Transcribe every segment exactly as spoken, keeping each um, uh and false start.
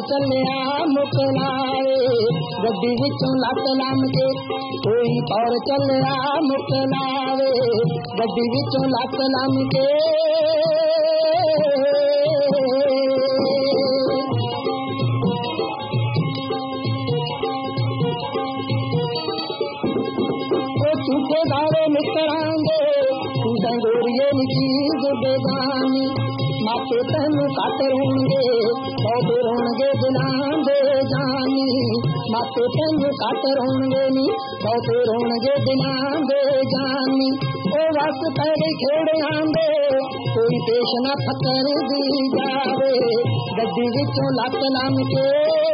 ਚੱਲਿਆ ਮੁਕਲਾਵੇ ਗੱਡੀ ਵਿੱਚੋਂ ਲੱਤ ਲੰਮ ਕੇ ਕੋਈ ਪੌਰ ਚੱਲਿਆ ਮੁਕਲਾਵੇ ਗੱਡੀ ਵਿੱਚੋਂ ਲੱਤ ਲੰਮ ਕੇ ਝੂਠੇ ਦਾਵੇ ਮਿੱਤਰਾਂ ਦੇ ਤੂੰ ਡੰਗੋਰੀਏ ਨੀ ਚੀਜ਼ ਬੇਗਾਨੀ ਮਾਪੇ ਤੈਨੂੰ ਘੱਟ ਰੋਣਗੇ ਬਹੁਤੇ ਰੋਣਗੇ ਦਿਲਾਂ ਦੇ ਜਾਨੀ ਮਾਪੇ ਤੈਨੂੰ ਘੱਟ ਰੋਣਗੇ ਨੀ ਬਹੁਤੇ ਰੋਣਗੇ ਦਿਲਾਂ ਦੇ ਜਾਨੀ ਉਹ ਵਸ ਪੈ ਗਈ ਖੇੜਿਆਂ ਦੇ ਕੋਈ ਪੇਸ਼ ਨਾ ਫਕਰ ਦੀ ਜਾਵੇ ਗੱਡੀ ਵਿੱਚੋਂ ਲੱਤ ਲੰਮ ਕੇ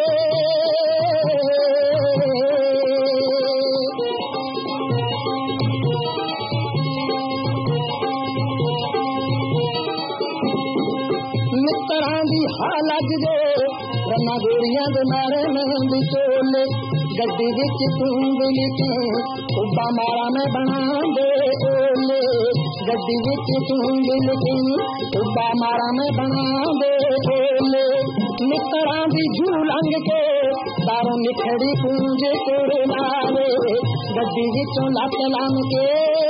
ਮਿੱਤਰਾਂ ਦੀ ਹਾਲ ਅੱਜ ਦੇ ਰੰਨਾ ਗੋਰੀਆਂ ਦੇ ਮਾਰੇ ਨੰਦ ਚੋਲੇ ਗੱਡੀ ਵਿੱਚ ਤੂੰ ਲਿਖੇ ਉੱਬਾ ਮਾਰਾ ਮੈਂ ਬਣਾ ਦੇ ਓਲੇ ਗੱਡੀ ਵਿੱਚ ਤੂੰ ਲਿਖੇ ਉੱਬਾ ਮਾਰਾ ਮੈਂ ਬਣਾ ਦੇ ਓਲੇ ਮਿੱਤਰਾਂ ਦੀ ਜੂ ਲੰਘ ਕੇ ਬਾਹਰੋਂ ਨਿਖੜੀ ਪੂੰਜੇ ਤੇਰੇ ਨਾਲੇ ਗੱਡੀ ਵਿੱਚੋਂ ਲੱਤ ਲੰਮ ਕੇ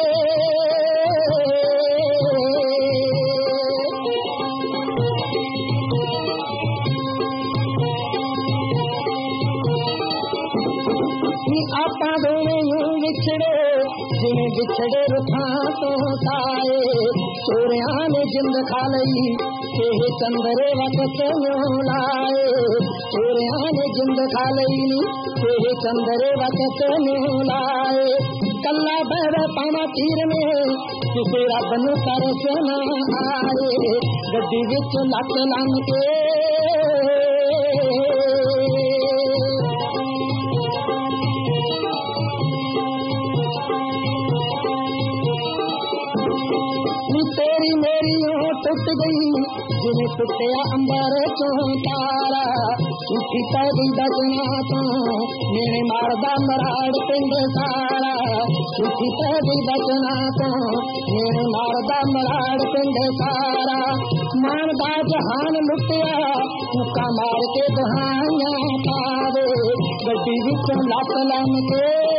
ਆਪਾਂ ਦੋਵੇਂ ਨੂੰ ਵਿਛੜੇ ਜਿਵੇਂ ਵਿਛੜੇ ਰੁੱਖਾਂ ਤੋਂ ਸਾਏ ਚੋਰਿਆਂ ਨੇ ਜਿੰਦ ਖਾ ਲਈ ਇਹ ਚੰਦਰੇ ਵਕਤ ਨੂੰ ਲਾਏ ਚੋਰਿਆਂ ਨੇ ਜਿੰਦ ਖਾ ਲਈ ਇਹ ਚੰਦਰੇ ਵਕਤ ਨੂੰ ਲਾਏ ਕੱਲਾ ਬਹਿ ਪਾਣਾ ਤੀਰ ਨੇ ਕਿਸੇ ਰੱਬ ਨੂੰ ਤਰਸ ਨਾ ਆਏ ਗੱਡੀ ਵਿੱਚ ਲੱਤ ਲੰਮ ਕੇ तेरी मेरी ओं टुट गई जिन्हें टुटिया अंबर चों तारा झूठी पै गई बजना तो मेरे मारदा मराड़ पिंड सारा झूठी पै गई बजना तो मेरे मारदा मराड़ पिंड सारा मानदा जहान लुटिया मुक्का मार के दहाइयां पावे गड्डी विच लत लम के